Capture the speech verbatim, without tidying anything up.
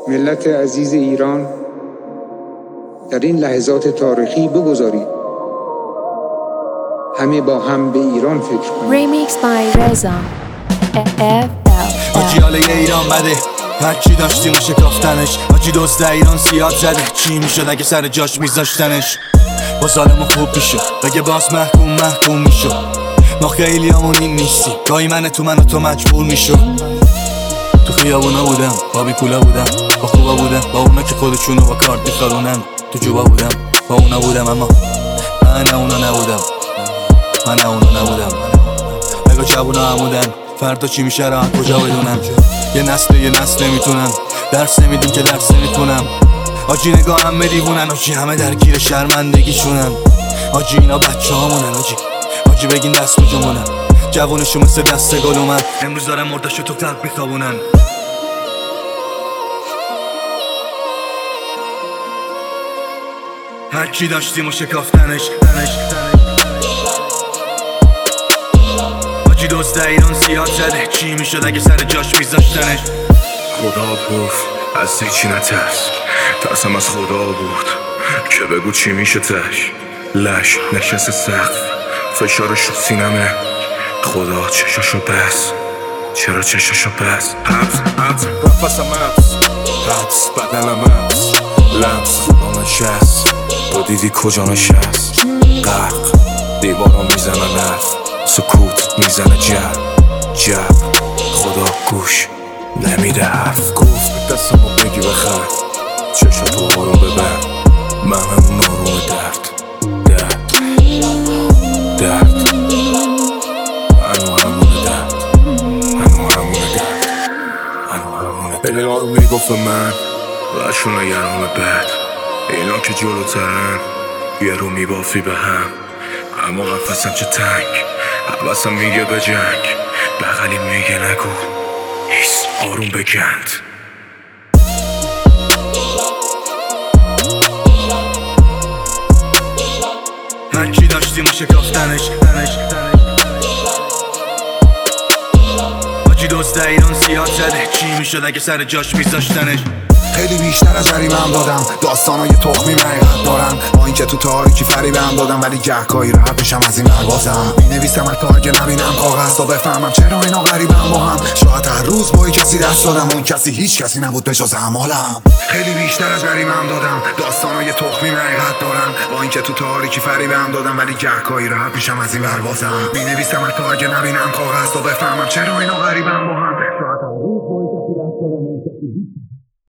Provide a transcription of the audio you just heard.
ملت عزیز ایران در این لحظات تاریخی بگذارید همه با هم به ایران فکر کنیم. Remix by رضا آجیال ایران بده، هرچی داشتیم و شکافتنش. آجی دزد ایران سیاد زده، چی میشد اگه سر جاش میذاشتنش؟ با ظالمو خوب میشد، بگه باز محکوم محکوم میشد. ما خیلی همون این نیستی، گاهی من تو من و تو مجبور میشد. تو خیابونا بودم، با بی پولا بودم، با خوبا بودم، با اونا که خودشونو با کارت میخارونن. تو جوبا بودم، با اونا بودم، اما من اونا نبودم. من اونا نبودم. بگو جوونا همودن، فردا چی میشه را کجا بدونم؟ یه نسل یه نسل نمیتونن، درس نمیدیم که درس نمیتونم. آجی نگاه همه دیوونن، آجی همه درگیر شرمندگیشونن. آجی اینا بچه هامونن، آجی آجی بگین دست کجامونن. جوونشو مثل دست گلومن، امروز دارم مرداشو تو تلق میخوابونن. هرچی داشتیم و شکافتنش. آجی دزد ایران زیاد زده، چی میشد اگه سر جاش میذاشتنش؟ خدا گفت از هیچی نترس، ترسم از خدا بود که بگو چی میشه تش. لش نشست سقف، فشارش رو سینمه. خدا چشاشو بس، چرا چشاشو بس؟ حبس حبس رفصم حبس، حبس بدنم حبس، لمس خوبا نشست. تو دیدی کجا نشست؟ غرق دیوارا میزنن حرف، سکوت میزنه جب جب. خدا گوش نمیده حرف. گفت دستمو بگی بخر، چشاتو آروم ببر. من همون آروم درد درد درد هنو همونه درد هنو همونه درد هنو همونه درد. اینا رو میگفت من لشون یرام بد، اینا که جلوترن یه رو میبافی به هم. اما قفصم چه تنگ، حواسم میگه به جنگ، بغلی میگه نگو ایست آروم بگند. هرچی داشتیم و شکافتنش. آجی دزد ایران زیاد زده، چی میشد اگه سر جاش میذاشتنش؟ خیلی بیشتر از جریمه‌ام دادم، داستانای تخمی حقیقت دارن. با اینکه تو تاریکی فریبم دادم، ولی گهگاهی راحت بشم از این پروازم. مینویسم حتی اگه نبینم کاغذ تا بفهمم چرا اینا غریبم با هم. شاید هر روز با کسی دست دادم، اون کسی هیچ کسی نبود به جز اعمالم. خیلی بیشتر از جریمه‌ام دادم، داستانای تخمی حقیقت دارن. با اینکه تو تاریکی فریبم دادم، ولی گهگاهی راحت بشم از این پروازم. مینویسم حتی اگه نبینم کاغذ تا بفهمم چرا اینا غریبم با هم. شاید هر روز با کسی دست دادم، اون کسی هیچ